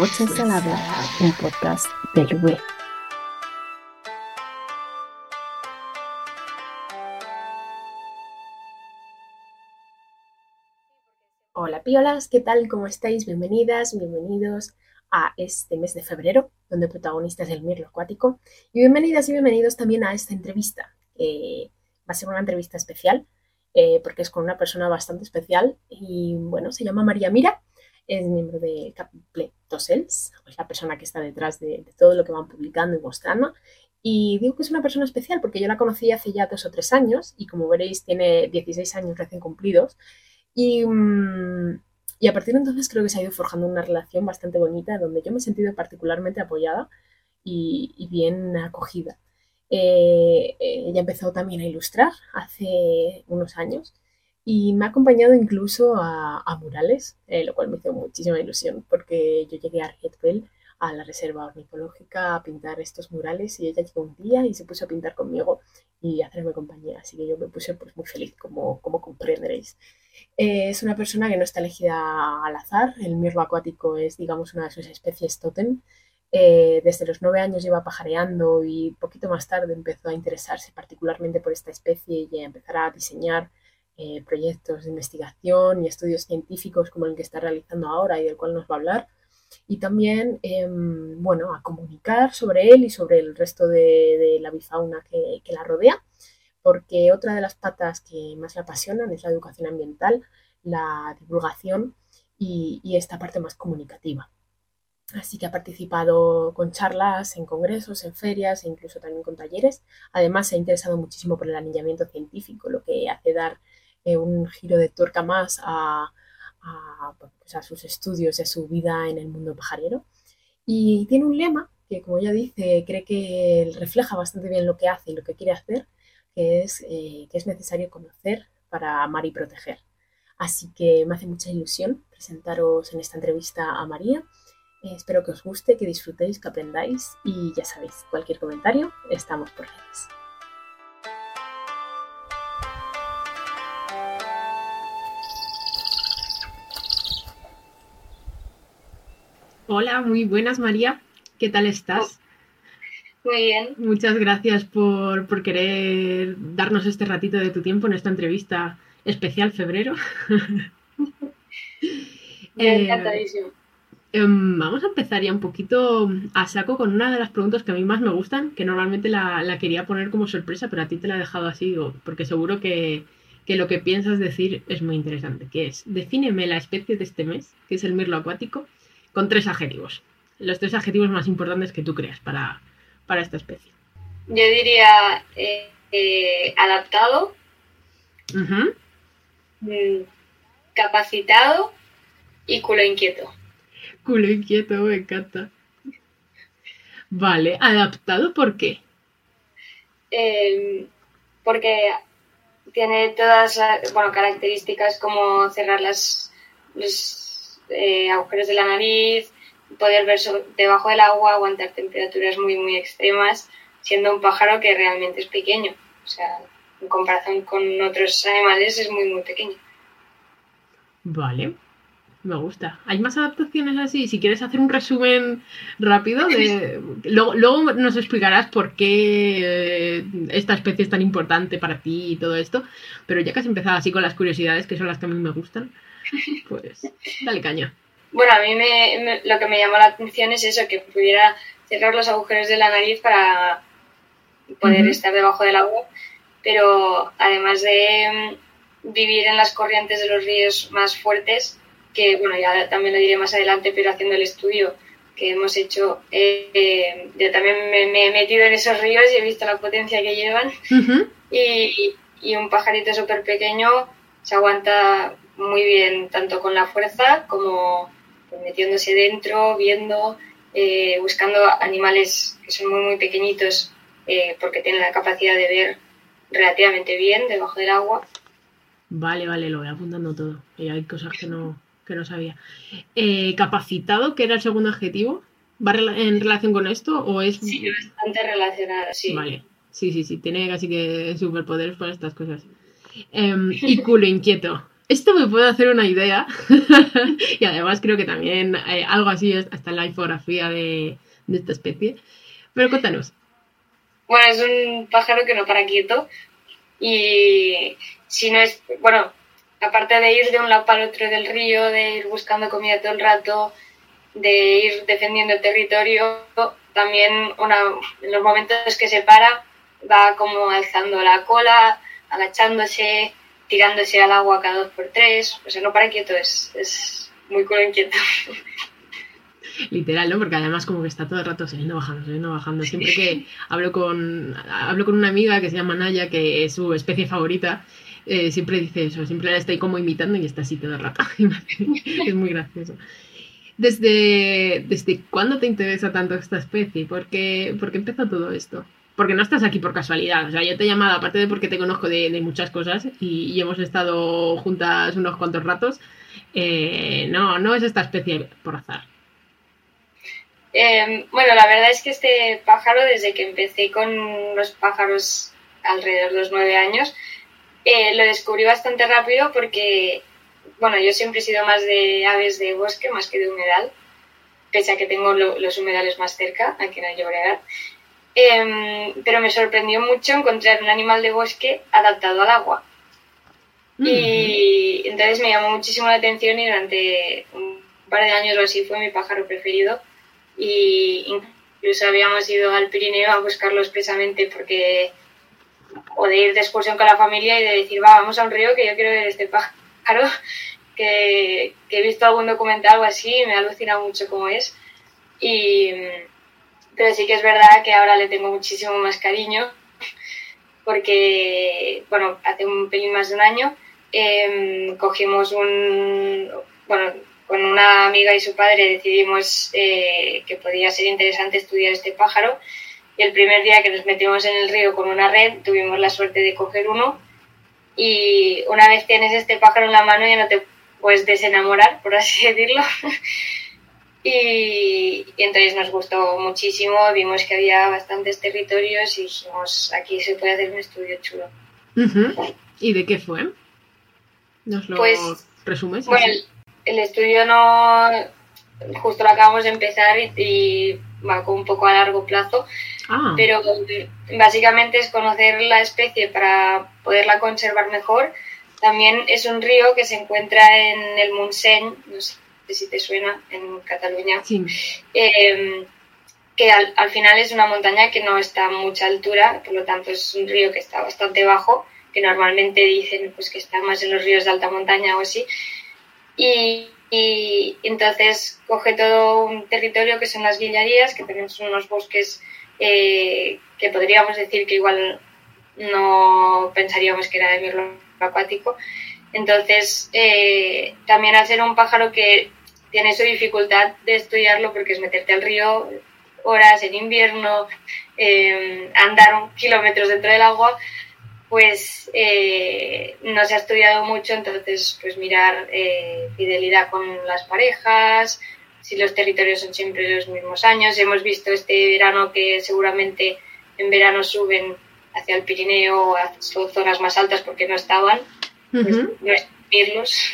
Voces al Habla, un podcast del web. Hola piolas, ¿qué tal? ¿Cómo estáis? Bienvenidas, bienvenidos a este mes de febrero, donde el protagonista es el mirlo acuático. Y bienvenidas y bienvenidos también a esta entrevista. Va a ser una entrevista especial, porque es con una persona bastante especial. Y bueno, se llama María Mira, es miembro de Capletosels, es la persona que está detrás de todo lo que van publicando y mostrando. Y digo que es una persona especial porque yo la conocí hace ya 2 o 3 años y como veréis tiene 16 años recién cumplidos. Y, y a partir de entonces creo que se ha ido forjando una relación bastante bonita donde yo me he sentido particularmente apoyada y bien acogida. Ella empezó también a ilustrar hace unos años y me ha acompañado incluso a murales, lo cual me hizo muchísima ilusión porque yo llegué a Rietveld, a la reserva ornitológica, a pintar estos murales y ella llegó un día y se puso a pintar conmigo y a hacerme compañía, así que yo me puse pues, muy feliz, como comprenderéis. Es una persona que no está elegida al azar. El mirlo acuático es, digamos, una de sus especies tótem. Desde los 9 años lleva pajareando y poquito más tarde empezó a interesarse particularmente por esta especie y a empezar a diseñar proyectos de investigación y estudios científicos como el que está realizando ahora y del cual nos va a hablar. Y también, bueno, a comunicar sobre él y sobre el resto de la bifauna que la rodea, porque otra de las patas que más la apasionan es la educación ambiental, la divulgación y esta parte más comunicativa. Así que ha participado con charlas, en congresos, en ferias e incluso también con talleres. Además, se ha interesado muchísimo por el anillamiento científico, lo que hace dar un giro de tuerca más pues a sus estudios y a su vida en el mundo pajarero. Y tiene un lema que, como ella dice, cree que refleja bastante bien lo que hace y lo que quiere hacer, que es necesario conocer para amar y proteger. Así que me hace mucha ilusión presentaros en esta entrevista a María. Espero que os guste, que disfrutéis, que aprendáis y ya sabéis, cualquier comentario, estamos por redes. Hola, muy buenas María, ¿qué tal estás? Muy bien. Muchas gracias por querer darnos este ratito de tu tiempo en esta entrevista especial febrero. Yo encantadísimo. Vamos a empezar ya un poquito a saco con una de las preguntas que a mí más me gustan, que normalmente la quería poner como sorpresa, pero a ti te la he dejado así, porque seguro que lo que piensas decir es muy interesante, que es, defíneme la especie de este mes, que es el mirlo acuático, con 3 adjetivos. Los 3 adjetivos más importantes que tú creas para esta especie. Yo diría adaptado, capacitado y culo inquieto. Culo inquieto, me encanta. Vale, ¿adaptado por qué? Porque tiene todas las características como cerrar los agujeros de la nariz, poder ver debajo del agua, aguantar temperaturas muy, muy extremas, siendo un pájaro que realmente es pequeño. O sea, en comparación con otros animales es muy, muy pequeño. Vale, me gusta. ¿Hay más adaptaciones así? Si quieres hacer un resumen rápido, luego nos explicarás por qué esta especie es tan importante para ti y todo esto, pero ya que has empezado así con las curiosidades, que son las que a mí me gustan, pues dale caña. Bueno, a mí lo que me llamó la atención es eso, que pudiera cerrar los agujeros de la nariz para poder estar debajo del agua, pero además de vivir en las corrientes de los ríos más fuertes, que bueno, ya también lo diré más adelante, pero haciendo el estudio que hemos hecho, yo también me he metido en esos ríos y he visto la potencia que llevan. Y un pajarito súper pequeño se aguanta muy bien tanto con la fuerza como pues, metiéndose dentro, viendo, buscando animales que son muy muy pequeñitos porque tienen la capacidad de ver relativamente bien debajo del agua. Vale, lo voy apuntando todo. Hay cosas que no sabía. ¿Capacitado, que era el segundo adjetivo? ¿Va en relación con esto o es...? Sí, bastante relacionada, sí. Vale, sí, tiene casi que superpoderes para estas cosas. Y culo inquieto. Esto me puede hacer una idea y además creo que también algo así está en la infografía de esta especie. Pero cuéntanos. Bueno, es un pájaro que no para quieto y si no es, bueno, aparte de ir de un lado para el otro del río, de ir buscando comida todo el rato, de ir defendiendo el territorio, también en los momentos que se para va como alzando la cola, agachándose, tirándose al agua cada 2 por 3, o sea, no para quieto, es muy culo inquieto. Literal, ¿no? Porque además como que está todo el rato subiendo, bajando. Siempre que hablo con una amiga que se llama Naya, que es su especie favorita, siempre dice eso, siempre la estoy como imitando y está así todo el rato. Es muy gracioso. ¿Desde cuándo te interesa tanto esta especie? ¿Por qué empezó todo esto? Porque no estás aquí por casualidad. O sea, yo te he llamado, aparte de porque te conozco de muchas cosas y hemos estado juntas unos cuantos ratos, no es esta especie por azar. Bueno, la verdad es que este pájaro, desde que empecé con los pájaros alrededor de los 9 años, lo descubrí bastante rápido porque, bueno, yo siempre he sido más de aves de bosque más que de humedal, pese a que tengo los humedales más cerca, aquí en el Llobregat. Pero me sorprendió mucho encontrar un animal de bosque adaptado al agua. Y entonces me llamó muchísimo la atención y durante un par de años o así fue mi pájaro preferido. Y incluso habíamos ido al Pirineo a buscarlo expresamente porque, o de ir de excursión con la familia y de decir, vamos a un río que yo quiero ver este pájaro, que he visto algún documental o así y me ha alucinado mucho cómo es. Pero sí que es verdad que ahora le tengo muchísimo más cariño porque, bueno, hace un pelín más de un año cogimos con una amiga y su padre decidimos que podía ser interesante estudiar este pájaro y el primer día que nos metimos en el río con una red tuvimos la suerte de coger uno y una vez tienes este pájaro en la mano ya no te puedes desenamorar, por así decirlo. Y entonces nos gustó muchísimo, vimos que había bastantes territorios y dijimos, aquí se puede hacer un estudio chulo. ¿Y de qué fue? ¿Nos lo resumes? Bueno, el estudio no, justo lo acabamos de empezar y va con un poco a largo plazo, pero básicamente es conocer la especie para poderla conservar mejor. También es un río que se encuentra en el Montseny, no sé si te suena, en Cataluña, sí. Que al final es una montaña que no está a mucha altura, por lo tanto es un río que está bastante bajo, que normalmente dicen pues que está más en los ríos de alta montaña o así, y entonces coge todo un territorio que son las Guillerías, que también son unos bosques que podríamos decir que igual no pensaríamos que era de mirlo acuático. Entonces también al ser un pájaro que tiene su dificultad de estudiarlo porque es meterte al río horas en invierno, andar kilómetros dentro del agua, pues no se ha estudiado mucho, entonces pues mirar fidelidad con las parejas, si los territorios son siempre los mismos años. Hemos visto este verano que seguramente en verano suben hacia el Pirineo, a zonas más altas porque no estaban, pues no escribirlos.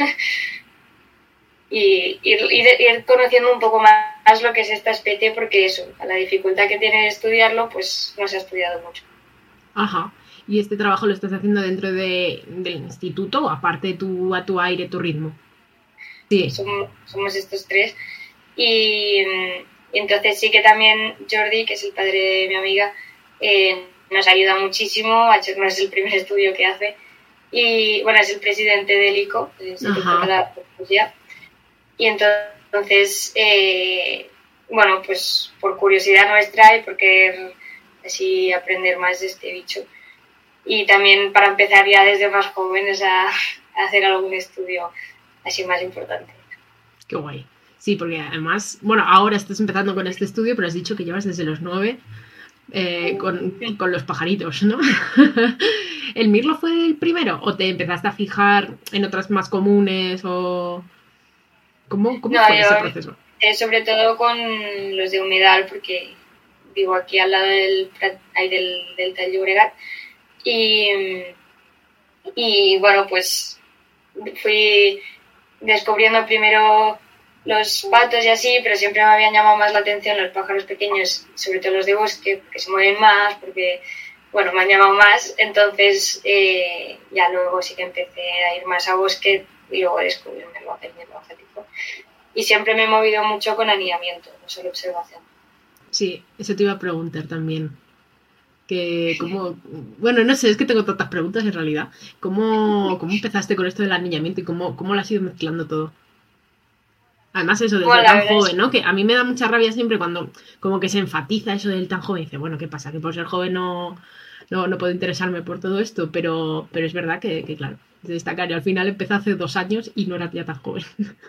Y ir conociendo un poco más lo que es esta especie, porque eso, a la dificultad que tiene de estudiarlo, pues no se ha estudiado mucho. Ajá. ¿Y este trabajo lo estás haciendo dentro del instituto o aparte tú a tu aire, tu ritmo? Sí. Somos estos tres. Y entonces sí que también Jordi, que es el padre de mi amiga, nos ayuda muchísimo. No es el primer estudio que hace. Y bueno, es el presidente del ICO, del Instituto Català d'Ornitologia. Y entonces, bueno, pues por curiosidad nuestra y por querer así aprender más de este bicho. Y también para empezar ya desde más jóvenes a hacer algún estudio así más importante. Qué guay. Sí, porque además, bueno, ahora estás empezando con este estudio, pero has dicho que llevas desde los 9 con los pajaritos, ¿no? ¿El mirlo fue el primero o te empezaste a fijar en otras más comunes o...? ¿Cómo fue ese proceso? Sobre todo con los de humedal, porque vivo aquí al lado del Delta del Llobregat y bueno, pues fui descubriendo primero los patos y así, pero siempre me habían llamado más la atención los pájaros pequeños, sobre todo los de bosque, que se mueven más, porque, bueno, me han llamado más. Entonces, ya luego sí que empecé a ir más a bosque y luego descubrí el mirlo acuático. Y siempre me he movido mucho con anidamiento, no solo observación. Sí, eso te iba a preguntar también. Que como, bueno, no sé, es que tengo tantas preguntas en realidad. ¿Cómo empezaste con esto del anillamiento y cómo lo has ido mezclando todo? Además eso de ser tan joven, ¿no? Que a mí me da mucha rabia siempre cuando como que se enfatiza eso del tan joven. Y dice, bueno, ¿qué pasa? Que por ser joven no puedo interesarme por todo esto, pero es verdad que claro, de destacar. Y al final empecé hace 2 años y no era ya tan joven.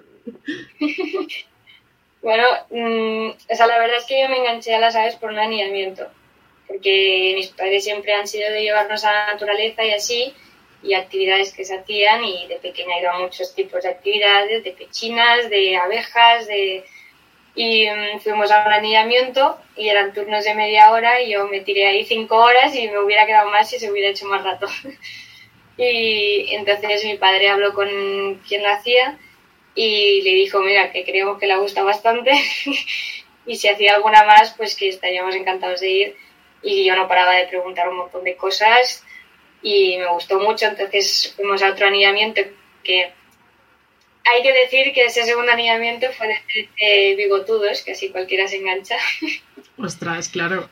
Bueno, o sea, la verdad es que yo me enganché a las aves por un anidamiento, porque mis padres siempre han sido de llevarnos a la naturaleza y así, y actividades que se hacían, y de pequeña he ido a muchos tipos de actividades, de pechinas, de abejas, y fuimos a un anidamiento y eran turnos de media hora y yo me tiré ahí 5 horas y me hubiera quedado más si se hubiera hecho más rato. Y entonces mi padre habló con quien lo hacía y le dijo, mira, que creemos que le gusta bastante y si hacía alguna más, pues que estaríamos encantados de ir. Y yo no paraba de preguntar un montón de cosas y me gustó mucho. Entonces fuimos a otro anidamiento que hay que decir que ese segundo anidamiento fue de bigotudos, que así cualquiera se engancha. Ostras, claro.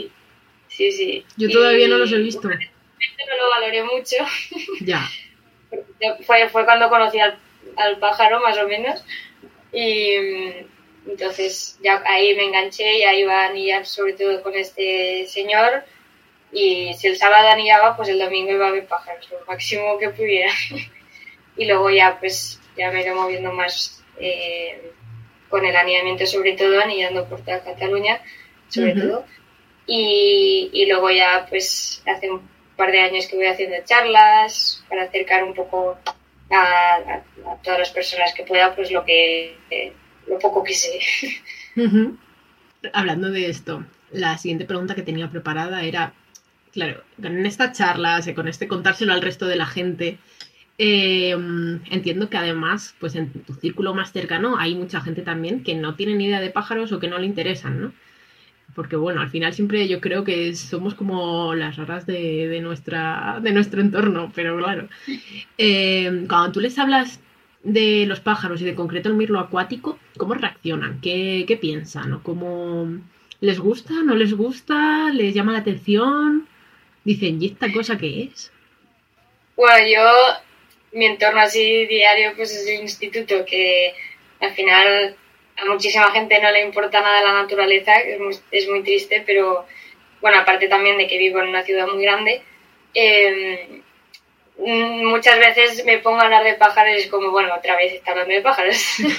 Sí. Yo todavía no los he visto. No lo valoré mucho. Ya. Fue cuando conocí al pájaro, más o menos. Y entonces ya ahí me enganché y ahí iba a anillar sobre todo con este señor. Y si el sábado anillaba, pues el domingo iba a ver pájaros, lo máximo que pudiera. Y luego ya pues ya me he ido moviendo más con el anillamiento, sobre todo anillando por toda Cataluña, sobre todo. Y luego ya pues hace un par de años que voy haciendo charlas para acercar un poco a todas las personas que pueda pues lo poco que sé. Hablando de esto, la siguiente pregunta que tenía preparada era, claro, en estas charlas, con contárselo al resto de la gente, entiendo que además, pues en tu círculo más cercano hay mucha gente también que no tiene ni idea de pájaros o que no le interesan, ¿no? Porque bueno, al final siempre yo creo que somos como las raras de nuestro entorno, pero claro. Cuando tú les hablas de los pájaros y de concreto el mirlo acuático, ¿cómo reaccionan? ¿Qué piensan? ¿O cómo les gusta? ¿No les gusta? ¿Les llama la atención? Dicen, ¿y esta cosa qué es? Bueno, mi entorno así diario pues es el instituto, que al final a muchísima gente no le importa nada la naturaleza, es muy triste, pero bueno, aparte también de que vivo en una ciudad muy grande, muchas veces me pongo a hablar de pájaros y es como, bueno, otra vez está hablando de pájaros.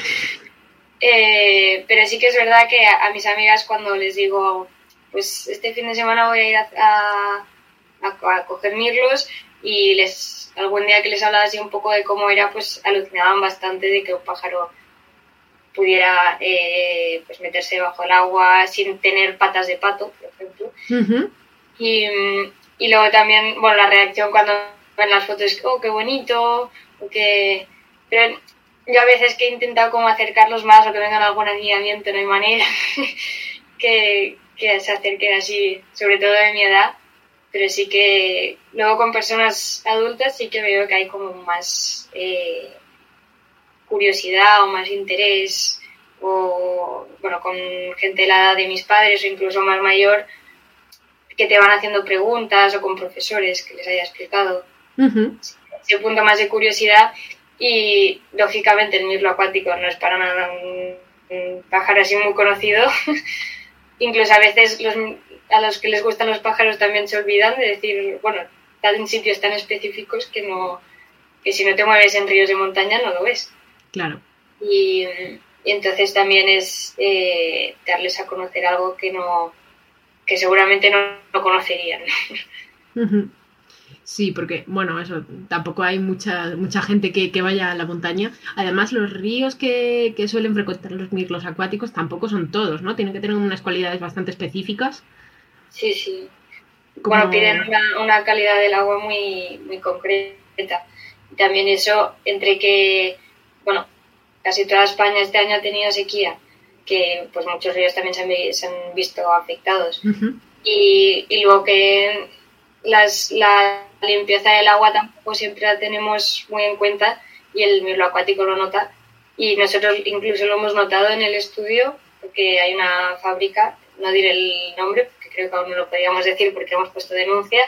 Pero sí que es verdad que a mis amigas cuando les digo, pues este fin de semana voy a ir a coger mirlos, y algún día que les hablaba así un poco de cómo era, pues alucinaban bastante de que un pájaro pudiera pues meterse bajo el agua sin tener patas de pato, por ejemplo. Uh-huh. Y luego también, bueno, la reacción cuando ven las fotos es, oh, qué bonito, pero yo a veces que he intentado como acercarlos más o que vengan a algún anidamiento, no hay manera que se acerquen así, sobre todo de mi edad. Pero sí que luego con personas adultas sí que veo que hay como más curiosidad o más interés, o bueno, con gente de la edad de mis padres o incluso más mayor, que te van haciendo preguntas, o con profesores que les haya explicado. Uh-huh. Ese punto más de curiosidad. Y lógicamente el mirlo acuático no es para nada un pájaro así muy conocido. Incluso a veces a los que les gustan los pájaros también se olvidan de decir, bueno, están en sitios tan específicos que si no te mueves en ríos de montaña no lo ves. Claro. Y entonces también es darles a conocer algo que seguramente no conocerían. Uh-huh. Sí, porque, bueno, eso, tampoco hay mucha gente que vaya a la montaña. Además, los ríos que suelen frecuentar los mirlos acuáticos tampoco son todos, ¿no? Tienen que tener unas cualidades bastante específicas. Sí. Como... Bueno, piden una calidad del agua muy, muy concreta. También eso, entre que, bueno, casi toda España este año ha tenido sequía, que pues muchos ríos también se han visto afectados. Uh-huh. Y luego que la limpieza del agua tampoco siempre la tenemos muy en cuenta y el mirlo acuático lo nota. Y nosotros incluso lo hemos notado en el estudio, porque hay una fábrica, no diré el nombre, porque creo que aún no lo podíamos decir porque hemos puesto denuncia,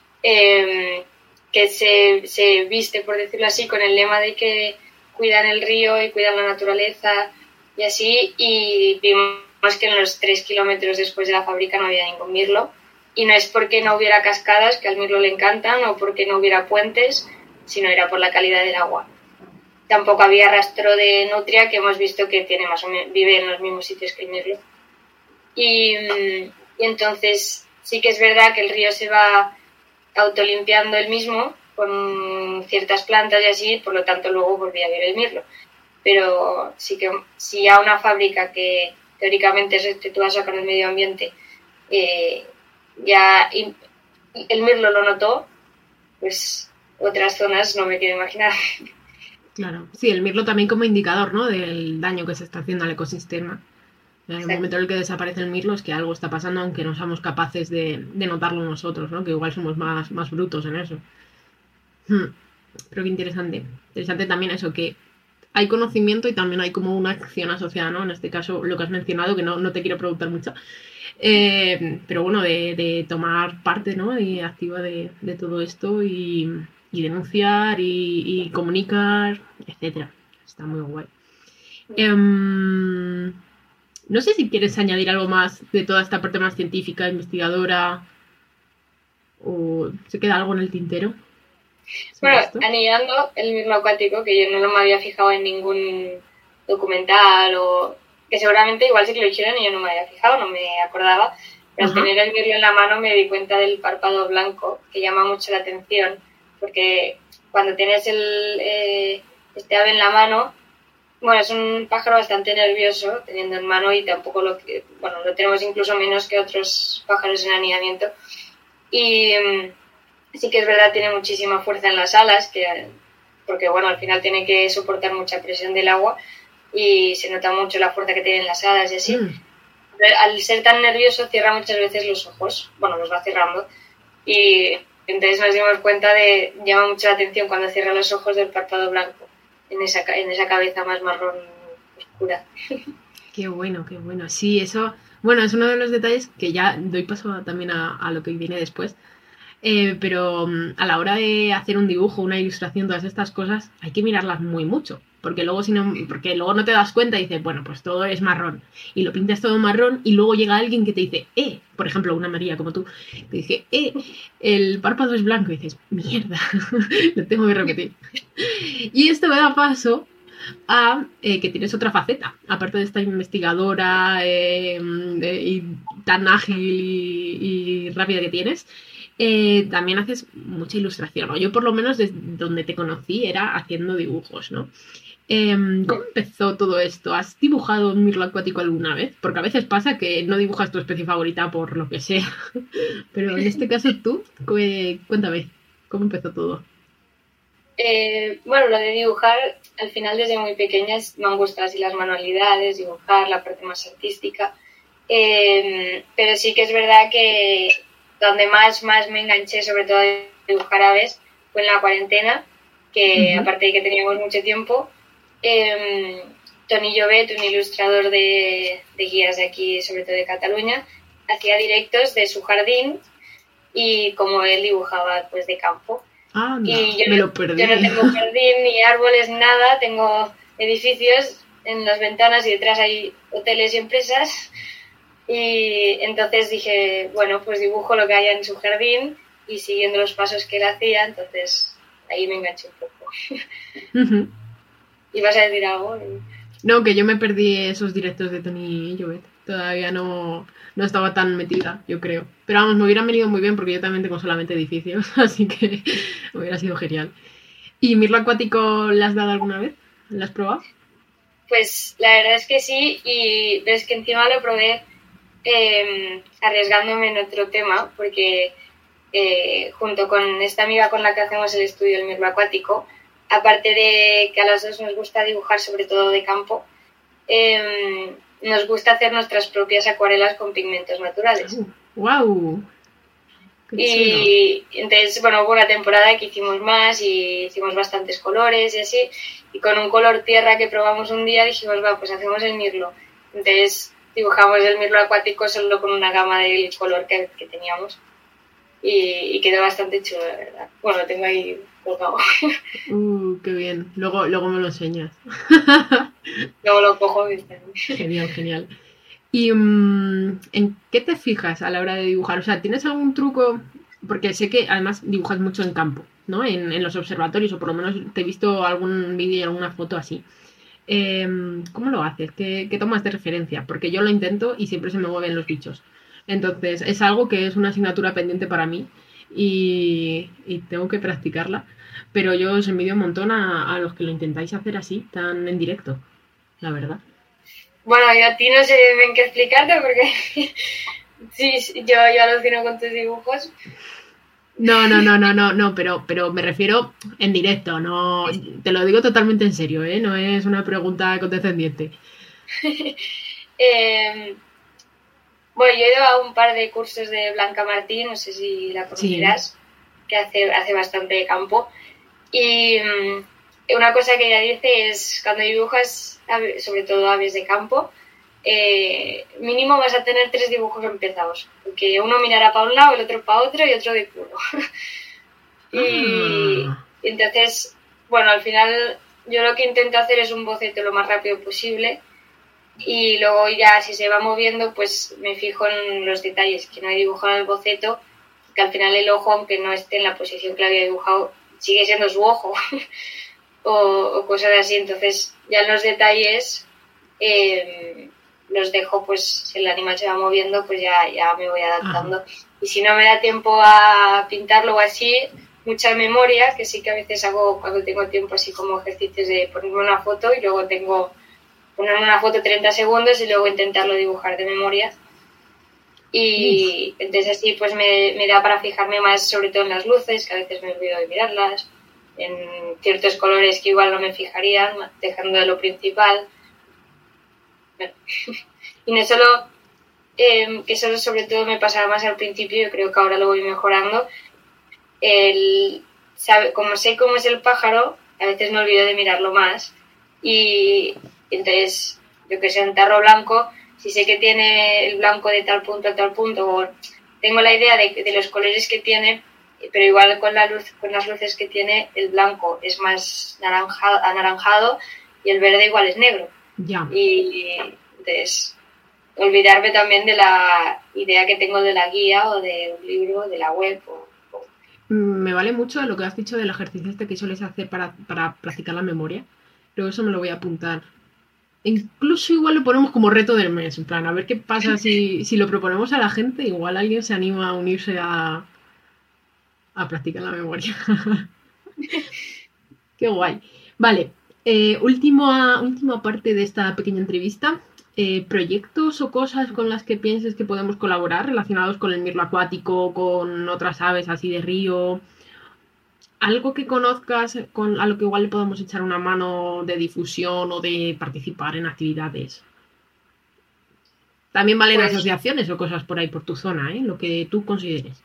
que se viste, por decirlo así, con el lema de que cuidan el río y cuidan la naturaleza y así, y vimos que en los 3 kilómetros después de la fábrica no había ningún mirlo, y no es porque no hubiera cascadas, que al mirlo le encantan, o porque no hubiera puentes, sino era por la calidad del agua. Tampoco había rastro de nutria, que hemos visto que tiene más o menos, vive en los mismos sitios que el mirlo. Y entonces sí que es verdad que el río se va autolimpiando él mismo con ciertas plantas y así, por lo tanto luego volvía a ver el mirlo. Pero sí que si a una fábrica que teóricamente es respetuosa con el medio ambiente ya el mirlo lo notó, pues otras zonas no me quiero imaginar. Claro, sí, el mirlo también como indicador, ¿no?, del daño que se está haciendo al ecosistema. En el momento en el que desaparece el mirlo es que algo está pasando, aunque no somos capaces de notarlo nosotros, ¿no?, que igual somos más brutos en eso. Pero qué interesante. Interesante también eso, que hay conocimiento y también hay como una acción asociada, ¿no? En este caso, lo que has mencionado, que no te quiero preguntar mucho, pero bueno, de tomar parte, ¿no?, y activa de todo esto y denunciar y comunicar, etcétera. Está muy guay. No sé si quieres añadir algo más de toda esta parte más científica, investigadora, o se queda algo en el tintero. Bueno, anillando el mirlo acuático, que yo no me había fijado en ningún documental, o que seguramente igual sí que lo hicieron y yo no me había fijado, no me acordaba, pero al tener el mirlo en la mano me di cuenta del párpado blanco, que llama mucho la atención, porque cuando tienes este ave en la mano, bueno, es un pájaro bastante nervioso teniendo en mano, y tampoco lo tenemos incluso menos que otros pájaros en anidamiento, y sí que es verdad, tiene muchísima fuerza en las alas, porque bueno, al final tiene que soportar mucha presión del agua y se nota mucho la fuerza que tiene en las alas y así. Al ser tan nervioso cierra muchas veces los ojos, bueno, los va cerrando, y entonces nos dimos cuenta llama mucho la atención cuando cierra los ojos del párpado blanco, en esa cabeza más marrón oscura. Qué bueno, qué bueno. Sí, eso, bueno, es uno de los detalles que ya doy paso también a lo que viene después. Pero a la hora de hacer un dibujo, una ilustración, todas estas cosas, hay que mirarlas muy mucho, porque luego no te das cuenta y dices, bueno, pues todo es marrón, y lo pintas todo marrón, y luego llega alguien que te dice, por ejemplo, una María como tú, te dice, el párpado es blanco, y dices, mierda, lo tengo que repetir. Y esto me da paso a que tienes otra faceta, aparte de esta investigadora y tan ágil y rápida que tienes. También haces mucha ilustración, ¿no? Yo por lo menos desde donde te conocí era haciendo dibujos, ¿no? ¿Cómo empezó todo esto? ¿Has dibujado un mirlo acuático alguna vez? Porque a veces pasa que no dibujas tu especie favorita por lo que sea. Pero en este caso tú, cuéntame, ¿cómo empezó todo? Bueno, lo de dibujar, al final desde muy pequeñas me han gustado así las manualidades, dibujar, la parte más artística. Pero sí que es verdad que donde más me enganché, sobre todo a dibujar aves, fue en la cuarentena, que aparte de que teníamos mucho tiempo, Toni Llobet, un ilustrador de guías de aquí, sobre todo de Cataluña, hacía directos de su jardín y como él dibujaba pues de campo. Ah, no, y me lo perdí. Yo no tengo jardín ni árboles, nada, tengo edificios en las ventanas y detrás hay hoteles y empresas. Y entonces dije, bueno, pues dibujo lo que haya en su jardín y siguiendo los pasos que él hacía, entonces ahí me enganché un poco. ¿Ibas a decir algo? No, que yo me perdí esos directos de Toni Llobet. Todavía no estaba tan metida, yo creo. Pero vamos, me hubieran venido muy bien porque yo también tengo solamente edificios, así que hubiera sido genial. ¿Y mirlo acuático le has dado alguna vez? ¿Lo has probado? Pues la verdad es que sí, y ves que encima lo probé arriesgándome en otro tema, porque junto con esta amiga con la que hacemos el estudio del mirlo acuático, aparte de que a las dos nos gusta dibujar, sobre todo de campo, nos gusta hacer nuestras propias acuarelas con pigmentos naturales. ¡Wow! Y entonces, bueno, hubo una temporada que hicimos más y hicimos bastantes colores y así. Y con un color tierra que probamos un día dijimos, va, pues hacemos el mirlo. Entonces dibujamos el mirlo acuático solo con una gama del color que teníamos. Y quedó bastante chulo, la verdad. Bueno, lo tengo ahí colgado. ¡Qué bien! Luego me lo enseñas. Luego lo cojo y... Genial, genial. ¿Y en qué te fijas a la hora de dibujar? O sea, ¿tienes algún truco? Porque sé que además dibujas mucho en campo, ¿no? En los observatorios, o por lo menos te he visto algún vídeo y alguna foto así. ¿Cómo lo haces? ¿Qué tomas de referencia? Porque yo lo intento y siempre se me mueven los bichos. Entonces, es algo que es una asignatura pendiente para mí y tengo que practicarla. Pero yo os envidio un montón a los que lo intentáis hacer así, tan en directo, la verdad. Bueno, yo a ti no sé bien qué explicarte porque sí, yo alucino con tus dibujos. No, pero me refiero en directo, no, te lo digo totalmente en serio, ¿eh? No es una pregunta condescendiente. Bueno, yo he ido a un par de cursos de Blanca Martín, no sé si la conocerás, sí, que hace bastante campo. Y una cosa que ella dice es, cuando dibujas, sobre todo aves de campo, mínimo vas a tener 3 dibujos empezados, porque uno mirará para un lado, el otro para otro y otro de culo. Y entonces, bueno, al final yo lo que intento hacer es un boceto lo más rápido posible y luego ya si se va moviendo pues me fijo en los detalles que no he dibujado en el boceto, que al final el ojo, aunque no esté en la posición que lo había dibujado, sigue siendo su ojo o cosas así. Entonces ya en los detalles los dejo, pues si el animal se va moviendo pues ya me voy adaptando. Y si no me da tiempo a pintarlo o así, mucha memoria, que sí que a veces hago cuando tengo tiempo así como ejercicios de ponerme una foto y luego ponerme una foto 30 segundos y luego intentarlo dibujar de memoria. Y entonces así pues me da para fijarme más sobre todo en las luces, que a veces me olvido de mirarlas, en ciertos colores que igual no me fijarían, dejando de lo principal. Bueno. Y no solo, que eso sobre todo me pasaba más al principio, yo creo que ahora lo voy mejorando. Como sé cómo es el pájaro, a veces me olvido de mirarlo más. Y entonces, yo que sé, un tarro blanco, si sé que tiene el blanco de tal punto a tal punto, o tengo la idea de los colores que tiene, pero igual con las luces que tiene, el blanco es más anaranjado y el verde igual es negro. Ya. Y entonces, olvidarme también de la idea que tengo de la guía o de un libro, de la web. Me vale mucho lo que has dicho del ejercicio este que sueles hacer para practicar la memoria. Luego eso me lo voy a apuntar. Incluso igual lo ponemos como reto del mes, en plan, a ver qué pasa si lo proponemos a la gente, igual alguien se anima a unirse a practicar la memoria. Qué guay. Vale, última parte de esta pequeña entrevista. ¿Proyectos o cosas con las que pienses que podemos colaborar relacionados con el mirlo acuático, con otras aves así de río? ¿Algo que conozcas a lo que igual le podemos echar una mano de difusión o de participar en actividades? También valen pues, asociaciones o cosas por ahí por tu zona, ¿eh? Lo que tú consideres.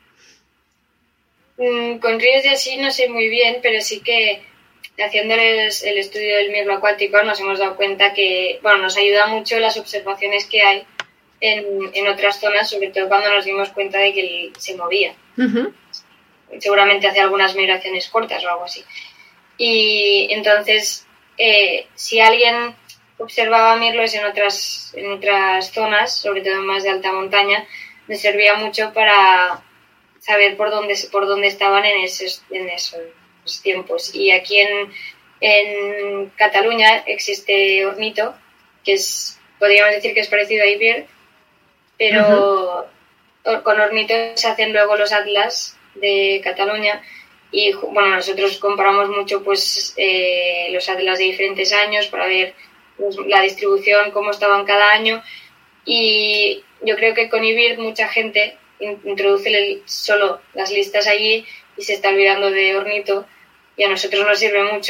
Con ríos y así no sé muy bien, pero sí que haciéndoles el estudio del mirlo acuático nos hemos dado cuenta que, bueno, nos ayuda mucho las observaciones que hay en otras zonas, sobre todo cuando nos dimos cuenta de que se movía. Uh-huh. Seguramente hace algunas migraciones cortas o algo así. Y entonces, si alguien observaba mirlos en otras zonas, sobre todo más de alta montaña, me servía mucho para saber por dónde estaban en esos tiempos. Y aquí en Cataluña existe Ornito, que podríamos decir que es parecido a IBIRD, pero uh-huh. Con Ornito se hacen luego los atlas de Cataluña y bueno, nosotros comparamos mucho pues los atlas de diferentes años para ver pues, la distribución, cómo estaban cada año, y yo creo que con IBIRD mucha gente introduce solo las listas allí y se está olvidando de Ornito, y a nosotros nos sirve mucho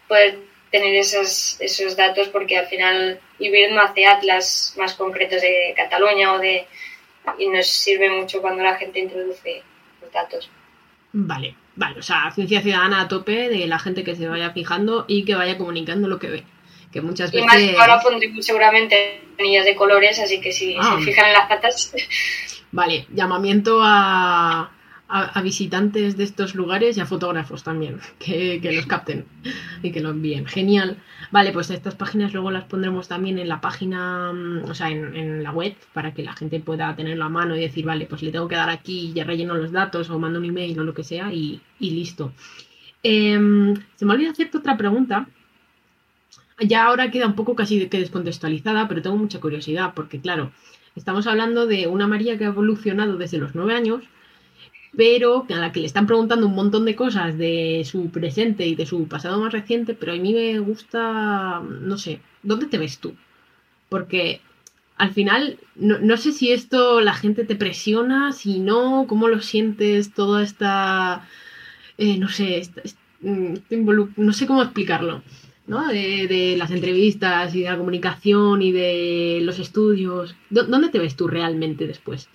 poder tener esos datos, porque al final IBIRD no hace atlas más concretos de Cataluña y nos sirve mucho cuando la gente introduce los datos. Vale, o sea, ciencia ciudadana a tope de la gente que se vaya fijando y que vaya comunicando lo que ve. Que muchas veces... Y más ahora pondremos seguramente anillas de colores, así que si se fijan en las patas... Vale, llamamiento a visitantes de estos lugares y a fotógrafos también, que los capten y que lo envíen. Genial. Vale, pues estas páginas luego las pondremos también en la página, o sea, en la web, para que la gente pueda tenerlo a mano y decir, vale, pues le tengo que dar aquí, ya relleno los datos o mando un email o lo que sea y listo. Se me olvidó hacerte otra pregunta. Ya ahora queda un poco casi que descontextualizada, pero tengo mucha curiosidad, porque claro, estamos hablando de una María que ha evolucionado desde los 9 años, pero a la que le están preguntando un montón de cosas de su presente y de su pasado más reciente, pero a mí me gusta, no sé, ¿dónde te ves tú? Porque al final, no sé si esto la gente te presiona, si no, ¿cómo lo sientes? Toda esta, no sé, no sé cómo explicarlo, ¿no? De las entrevistas y de la comunicación y de los estudios. ¿Dónde te ves tú realmente después?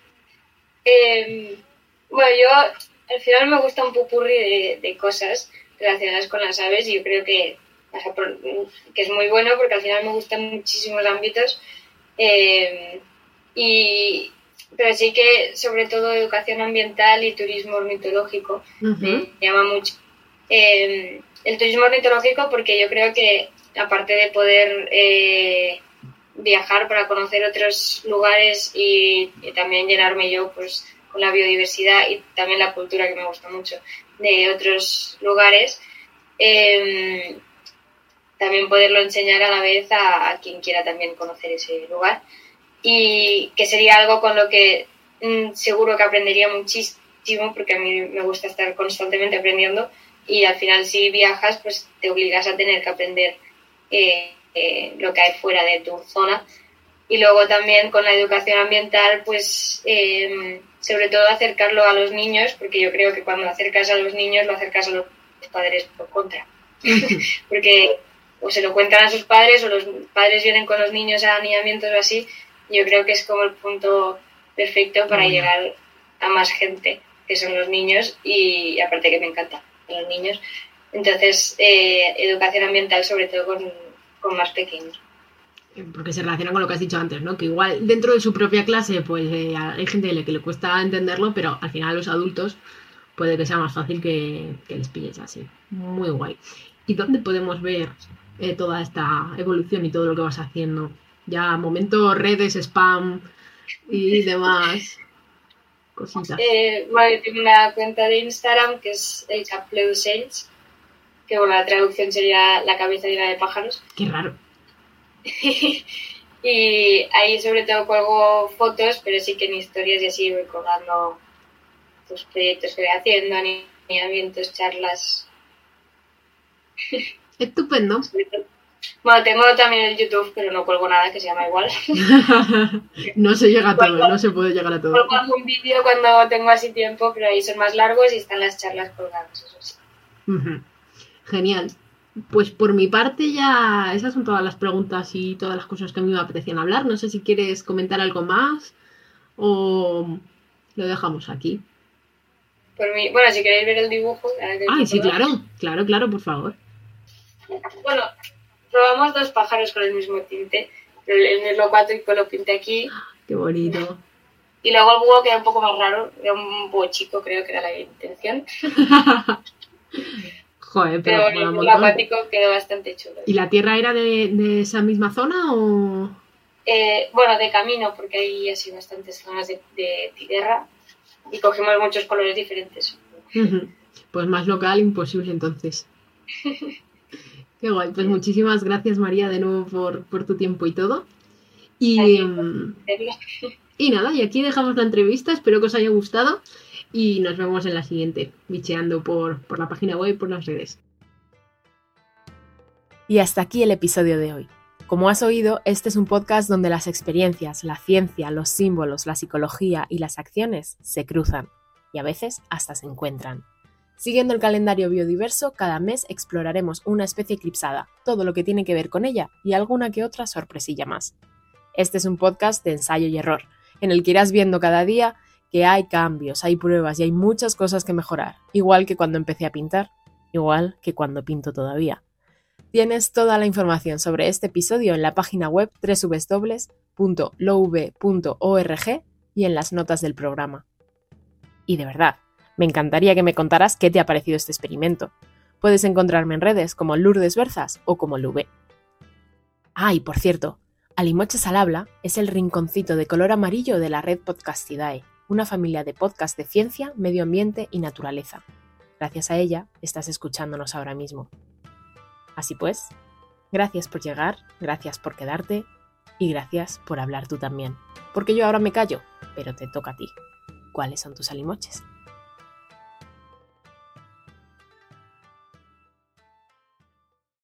Bueno, yo al final me gusta un popurrí de cosas relacionadas con las aves y yo creo que es muy bueno porque al final me gustan muchísimos ámbitos. Pero sí que sobre todo educación ambiental y turismo ornitológico me llama mucho. El turismo ornitológico porque yo creo que aparte de poder viajar para conocer otros lugares y también llenarme yo pues con la biodiversidad y también la cultura, que me gusta mucho, de otros lugares, también poderlo enseñar a la vez a quien quiera también conocer ese lugar, y que sería algo con lo que seguro que aprendería muchísimo, porque a mí me gusta estar constantemente aprendiendo, y al final si viajas pues te obligas a tener que aprender lo que hay fuera de tu zona. Y luego también con la educación ambiental, pues sobre todo acercarlo a los niños, porque yo creo que cuando acercas a los niños lo acercas a los padres por contra. Porque o se lo cuentan a sus padres o los padres vienen con los niños a aniñamientos o así. Yo creo que es como el punto perfecto para llegar a más gente, que son los niños, y aparte que me encantan los niños. Entonces, educación ambiental sobre todo con más pequeños. Porque se relaciona con lo que has dicho antes, ¿no? Que igual dentro de su propia clase pues hay gente que le cuesta entenderlo, pero al final los adultos puede que sea más fácil que les pilles así. Muy guay. ¿Y dónde podemos ver toda esta evolución y todo lo que vas haciendo? Ya momento redes, spam y demás cositas. Bueno, yo tengo una cuenta de Instagram que es el Chapleu d'Ocells, que bueno, la traducción sería la cabeza llena de pájaros. Qué raro. Y ahí sobre todo cuelgo fotos, pero sí que en historias y así voy colgando los proyectos que voy haciendo, aniñamientos, charlas. Estupendo. Bueno, tengo también el YouTube, pero no cuelgo nada, que se llama igual. No se llega a todo, no se puede llegar a todo. Cuelgo algún vídeo cuando tengo así tiempo, pero ahí son más largos y están las charlas colgadas, eso sí. Genial. Pues por mi parte ya esas son todas las preguntas y todas las cosas que a mí me apetecían hablar. No sé si quieres comentar algo más o lo dejamos aquí. Por mí, bueno, si queréis ver el dibujo... Ay, sí, claro, por favor. Bueno, probamos 2 pájaros con el mismo tinte. El mirlo acuático lo pinté aquí. Qué bonito. Y luego el búho queda un poco más raro. Era un búho chico, creo que era la intención. Joder, pero el acuático quedó bastante chulo. ¿Y la tierra era de esa misma zona o...? Bueno, de camino, porque hay así bastantes zonas de tierra y cogimos muchos colores diferentes. Pues más local imposible entonces. Qué guay, pues muchísimas gracias María de nuevo por tu tiempo y todo. Y nada, y aquí dejamos la entrevista, espero que os haya gustado. Y nos vemos en la siguiente, bicheando por la página web y por las redes. Y hasta aquí el episodio de hoy. Como has oído, este es un podcast donde las experiencias, la ciencia, los símbolos, la psicología y las acciones se cruzan y a veces hasta se encuentran. Siguiendo el calendario biodiverso, cada mes exploraremos una especie eclipsada, todo lo que tiene que ver con ella y alguna que otra sorpresilla más. Este es un podcast de ensayo y error, en el que irás viendo cada día que hay cambios, hay pruebas y hay muchas cosas que mejorar, igual que cuando empecé a pintar, igual que cuando pinto todavía. Tienes toda la información sobre este episodio en la página web www.louv.org y en las notas del programa. Y de verdad, me encantaría que me contaras qué te ha parecido este experimento. Puedes encontrarme en redes como Lourdes Berzas o como Louv. Ah, y por cierto, Alimoches al Habla es el rinconcito de color amarillo de la red Podcastidae, una familia de podcasts de ciencia, medio ambiente y naturaleza. Gracias a ella estás escuchándonos ahora mismo. Así pues, gracias por llegar, gracias por quedarte y gracias por hablar tú también. Porque yo ahora me callo, pero te toca a ti. ¿Cuáles son tus alimoches?